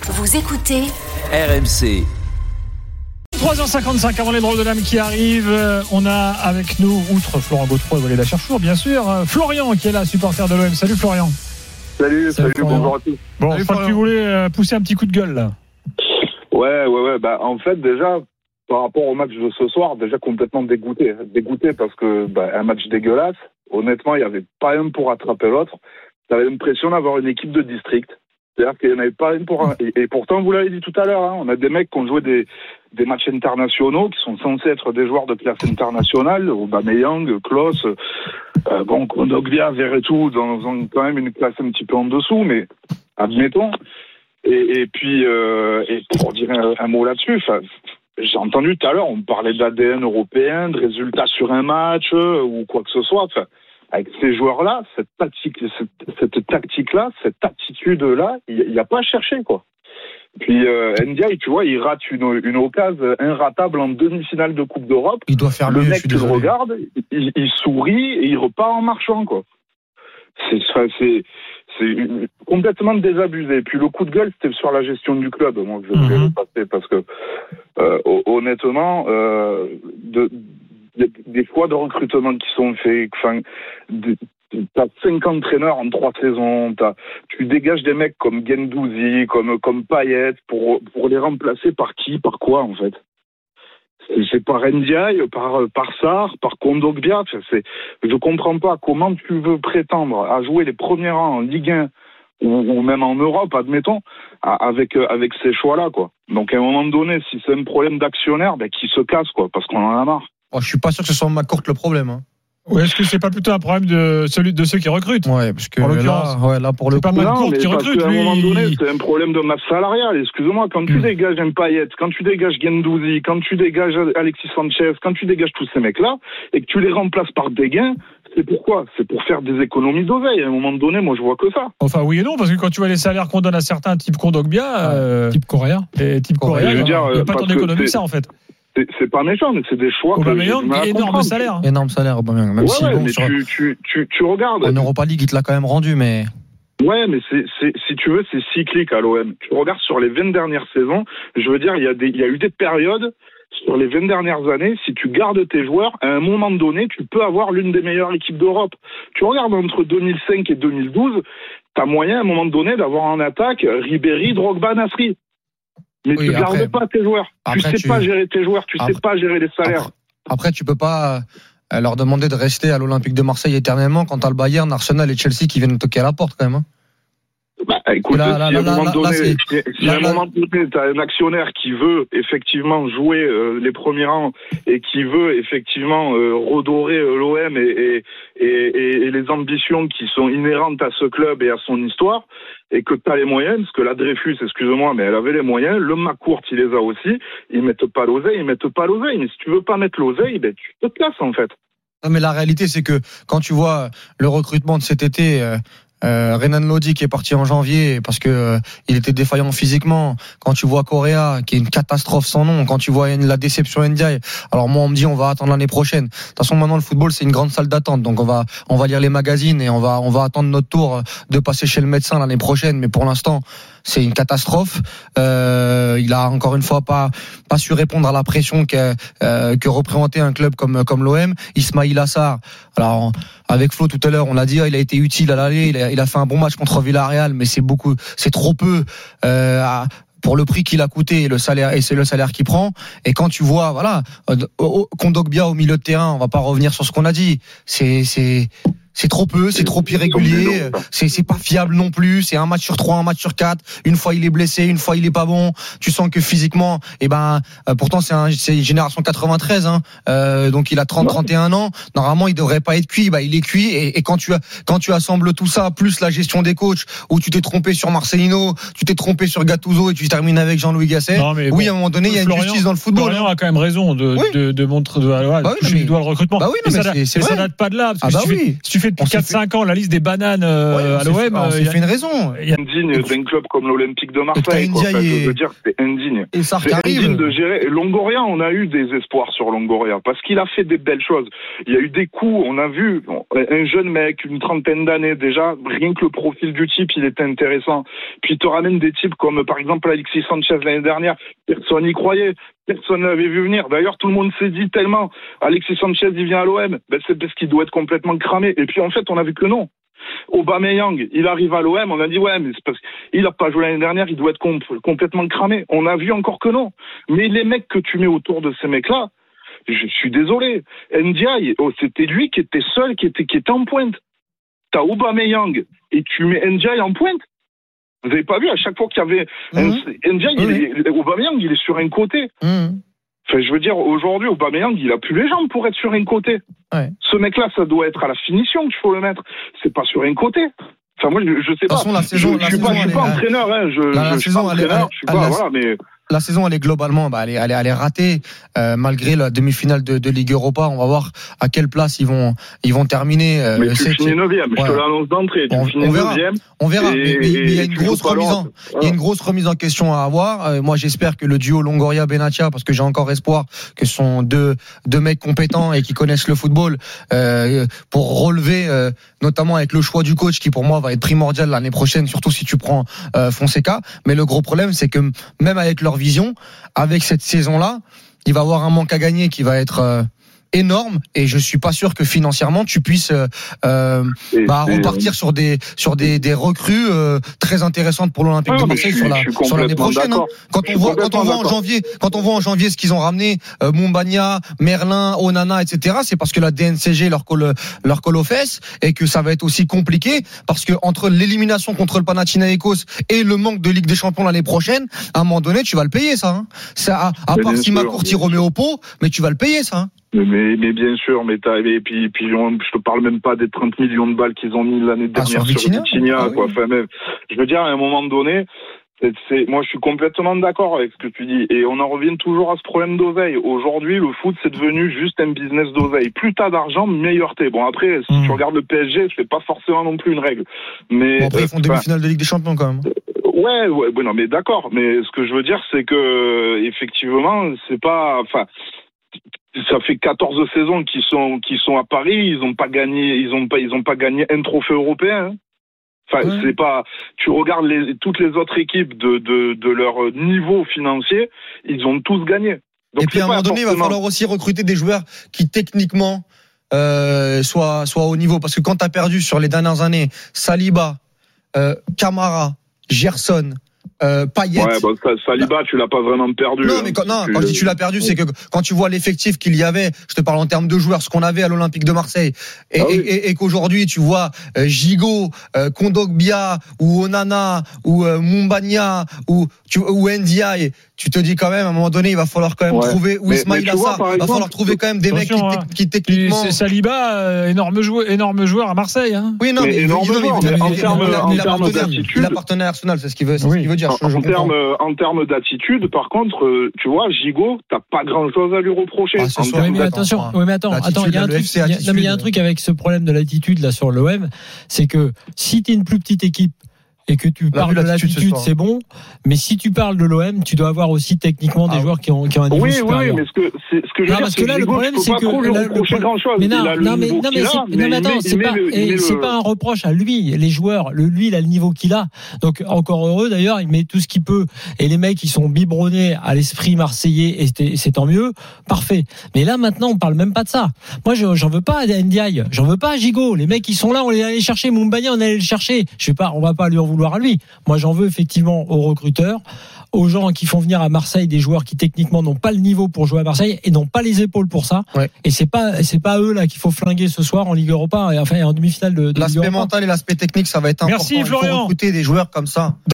Vous écoutez RMC. 3h55 avant les drôles de l'âme qui arrivent. On a avec nous, outre Florent Gautreau et Walid Cherchour, bien sûr, Florian qui est là, supporter de l'OM. Salut Florian. Salut, bonjour à tous. Bon, je crois que tu voulais pousser un petit coup de gueule là. Ouais. Bah, en fait, déjà, par rapport au match de ce soir, déjà complètement dégoûté. Dégoûté parce que un match dégueulasse. Honnêtement, il n'y avait pas un pour attraper l'autre. T'avais l'impression d'avoir une équipe de district. C'est-à-dire qu'il n'y en avait pas une pour un. Et pourtant, vous l'avez dit tout à l'heure, hein, on a des mecs qui ont joué des matchs internationaux, qui sont censés être des joueurs de classe internationale, Aubameyang, Klose, Kondogbia, Verretou, dans quand même une classe un petit peu en dessous, mais admettons. Et puis, pour dire un mot là-dessus, j'ai entendu tout à l'heure, on parlait d'ADN européen, de résultats sur un match, ou quoi que ce soit. Avec ces joueurs-là, cette tactique-là, cette attitude-là, il n'y a pas à chercher, quoi. Puis Ndiaye, tu vois, il rate une occasion inratable en demi-finale de Coupe d'Europe. Il doit faire le mieux, mec, tu le regardes, il sourit et il repart en marchant, quoi. C'est complètement désabusé. Puis le coup de gueule, c'était sur la gestion du club, moi, que je voulais le passer, parce que honnêtement, des choix de recrutement qui sont faits, t'as 5 entraîneurs en 3 saisons, tu dégages des mecs comme Guendouzi, comme Payet, pour les remplacer par qui, par quoi, en fait? C'est par Ndiaye, par Sarr, par Kondogbia. Je comprends pas comment tu veux prétendre à jouer les premiers rangs en Ligue 1 ou même en Europe, admettons, avec ces choix-là, quoi. Donc à un moment donné, si c'est un problème d'actionnaire, qu'ils se casse, quoi, parce qu'on en a marre. Oh, je suis pas sûr que ce soit McCourt le problème. Hein. Ou est-ce que c'est pas plutôt un problème de ceux qui recrutent? Ouais, parce que là pour le coup, pas McCourt qui recrute. À un moment donné, c'est un problème de masse salariale. Excuse-moi, quand tu dégages un Payet, quand tu dégages Guendouzi, quand tu dégages Alexis Sanchez, quand tu dégages tous ces mecs-là et que tu les remplaces par des gains, c'est pourquoi? C'est pour faire des économies d'oseille. À un moment donné, moi, je vois que ça. Enfin, oui et non, parce que quand tu vois les salaires qu'on donne à certains, type Kondogbia, type Correa, il n'y a pas tant d'économies que ça, en fait. C'est pas méchant, mais c'est des choix. Aubameyang, énorme salaire. Énorme salaire, Aubameyang. Même si bon, tu regardes. En Europa League, il te l'a quand même rendu, mais. Ouais, mais si tu veux, c'est cyclique à l'OM. Tu regardes sur les 20 dernières saisons, je veux dire, il y a eu des périodes sur les 20 dernières années, si tu gardes tes joueurs, à un moment donné, tu peux avoir l'une des meilleures équipes d'Europe. Tu regardes entre 2005 et 2012, t'as moyen à un moment donné d'avoir en attaque Ribéry, Drogba, Nasri. Mais tu ne gardes pas tes joueurs. Tu sais pas gérer tes joueurs, tu sais pas gérer les salaires. Après, tu peux pas leur demander de rester à l'Olympique de Marseille éternellement quand t'as le Bayern, Arsenal et Chelsea qui viennent toquer à la porte quand même. Hein. Écoute, si à un moment donné, t'as un actionnaire qui veut effectivement jouer les premiers rangs et qui veut effectivement redorer l'OM et les ambitions qui sont inhérentes à ce club et à son histoire, et que t'as les moyens, parce que la Dreyfus, excuse-moi, mais elle avait les moyens, le McCourt, il les a aussi, ils mettent pas l'oseille, mais si tu veux pas mettre l'oseille, tu te casses, en fait. Non, mais la réalité, c'est que quand tu vois le recrutement de cet été, Renan Lodi qui est parti en janvier parce que il était défaillant physiquement. Quand tu vois Correa qui est une catastrophe sans nom, quand tu vois la déception Ndiaye, alors moi on me dit on va attendre l'année prochaine. De toute façon maintenant le football c'est une grande salle d'attente, donc on va lire les magazines et on va attendre notre tour de passer chez le médecin l'année prochaine. Mais pour l'instant c'est une catastrophe. Il a encore une fois pas su répondre à la pression que représentait un club comme l'OM. Ismaïla Assar, alors avec Flo tout à l'heure, on l'a dit, il a été utile à l'aller, il a fait un bon match contre Villarreal, mais c'est trop peu pour le prix qu'il a coûté et c'est le salaire qu'il prend. Et quand tu vois, Kondogbia au milieu de terrain, on va pas revenir sur ce qu'on a dit. C'est trop peu, c'est trop irrégulier, c'est pas fiable non plus, c'est un match sur 3, un match sur 4, une fois il est blessé, une fois il est pas bon, tu sens que physiquement, pourtant c'est une génération 93, donc il a 31 ans, normalement il devrait pas être cuit, il est cuit, et quand tu assembles tout ça, plus la gestion des coachs, où tu t'es trompé sur Marcelino, tu t'es trompé sur Gattuso, et tu termines avec Jean-Louis Gasset, à un moment donné il y a une justice dans le football. Florian a quand même raison de montrer, toucher du doigt le recrutement. mais ça date pas de là, parce que si tu fait depuis 4-5 ans la liste des bananes à l'OM. On s'est fait une raison. Indigne d'un club comme l'Olympique de Marseille. Je veux dire, c'est indigne. Et ça c'est indigne de gérer. Longoria, on a eu des espoirs sur Longoria parce qu'il a fait des belles choses. Il y a eu des coups, on a vu un jeune mec, une trentaine d'années déjà, rien que le profil du type, il était intéressant. Puis il te ramène des types comme par exemple Alexis Sanchez l'année dernière. Personne n'y croyait. Personne ne l'avait vu venir. D'ailleurs, tout le monde s'est dit tellement Alexis Sanchez, il vient à l'OM. C'est parce qu'il doit être complètement cramé. Et puis, en fait, on a vu que non. Aubameyang, il arrive à l'OM. On a dit, ouais, mais c'est parce qu'il n'a pas joué l'année dernière. Il doit être complètement cramé. On a vu encore que non. Mais les mecs que tu mets autour de ces mecs-là, je suis désolé. Ndiaye, c'était lui qui était seul, qui était en pointe. T'as Aubameyang et tu mets Ndiaye en pointe. Vous avez pas vu, à chaque fois qu'il y avait Ndiaye, Aubameyang, il est sur un côté. Enfin, je veux dire, aujourd'hui, Aubameyang, il a plus les jambes pour être sur un côté. Ouais. Ce mec-là, ça doit être à la finition qu'il faut le mettre. C'est pas sur un côté. Enfin, moi, je sais pas. La saison, je suis pas entraîneur, hein. Je suis pas entraîneur. Voilà, mais. La saison, elle est globalement, elle est ratée, malgré la demi-finale de Ligue Europa. On va voir à quelle place ils vont terminer. Mais tu finis 9e, je te l'annonce d'entrée. Tu finis 9e. On verra. Mais il y a une grosse remise en question à avoir. Moi, j'espère que le duo Longoria-Benatia, parce que j'ai encore espoir que ce sont deux mecs compétents et qui connaissent le football, pour relever, notamment avec le choix du coach, qui pour moi va être primordial l'année prochaine, surtout si tu prends Fonseca. Mais le gros problème, c'est que même avec leur vision, avec cette saison-là, il va avoir un manque à gagner qui va être énorme, et je suis pas sûr que financièrement tu puisses repartir sur des recrues très intéressantes pour l'Olympique de Marseille sur l'année prochaine. Hein. Quand on voit en janvier ce qu'ils ont ramené, Mumbagna, Merlin, Onana, etc., c'est parce que la DNCG leur colle aux fesses, et que ça va être aussi compliqué parce que entre l'élimination contre le Panathinaikos et le manque de Ligue des Champions l'année prochaine, à un moment donné tu vas le payer ça. Hein. Ça à part si Macourt t'y remet au pot, mais tu vas le payer ça. Hein. Mais bien sûr, et puis je te parle même pas des 30 millions de balles qu'ils ont mis l'année dernière sur Vitinha, quoi. Enfin, même, je veux dire, à un moment donné, moi je suis complètement d'accord avec ce que tu dis, et on en revient toujours à ce problème d'oseille. Aujourd'hui, le foot c'est devenu juste un business d'oseille. Plus t'as d'argent, meilleur t'es. Bon, après, si tu regardes le PSG, c'est pas forcément non plus une règle. Mais bon, après ils font demi-finale de Ligue des Champions quand même. Ouais, non, mais d'accord. Mais ce que je veux dire, c'est que effectivement, c'est pas, enfin. Ça fait 14 saisons qu'ils sont à Paris, ils ont pas gagné un trophée européen. Enfin, c'est pas, tu regardes toutes les autres équipes de leur niveau financier, ils ont tous gagné. Donc, et puis à un moment donné, il va falloir aussi recruter des joueurs qui techniquement soient au niveau, parce que quand tu as perdu sur les dernières années Saliba, Camara, Gerson, Payet. Ouais, Saliba, tu l'as pas vraiment perdu. Non, mais quand je dis tu l'as perdu, c'est que quand tu vois l'effectif qu'il y avait, je te parle en termes de joueurs, ce qu'on avait à l'Olympique de Marseille, et qu'aujourd'hui tu vois Gigot, Kondogbia ou Onana ou Mumbagna ou Ndiaye, tu te dis quand même à un moment donné il va falloir quand même trouver, ou Ismaïla Sarr, il va falloir trouver quand même des mecs qui techniquement. C'est Saliba, énorme joueur à Marseille. Hein. Oui, non, mais énorme joueur. Il appartenait à Arsenal, c'est ce qu'il veut dire. En termes d'attitude, par contre, tu vois, Gigot, t'as pas grand chose à lui reprocher. Mais attention, il y a un truc avec ce problème de l'attitude là sur l'OM, c'est que si t'es une plus petite équipe et que tu parles de l'attitude, c'est bon. Mais si tu parles de l'OM, tu dois avoir aussi techniquement des joueurs qui ont un niveau supérieur. Oui, mais ce que je veux dire, parce que là, le problème, c'est que mais attends, c'est pas un reproche à lui. Les joueurs, lui, il a le niveau qu'il a. Donc, encore heureux, d'ailleurs, il met tout ce qu'il peut. Et les mecs, ils sont biberonnés à l'esprit marseillais, et c'est tant mieux. Parfait. Mais là, maintenant, on parle même pas de ça. Moi, j'en veux pas à Ndiaye. J'en veux pas à Gigot. Les mecs, ils sont là, on les allait chercher. Mumbagna, on allait le chercher. On va pas lui en vouloir à lui. Moi, j'en veux effectivement aux recruteurs, aux gens qui font venir à Marseille des joueurs qui techniquement n'ont pas le niveau pour jouer à Marseille et n'ont pas les épaules pour ça. Ouais. Et c'est pas eux là qu'il faut flinguer ce soir en Ligue Europa, et en demi-finale de l'aspect mental et l'aspect technique, ça va être important. Merci Florian. Il faut recruter des joueurs comme ça.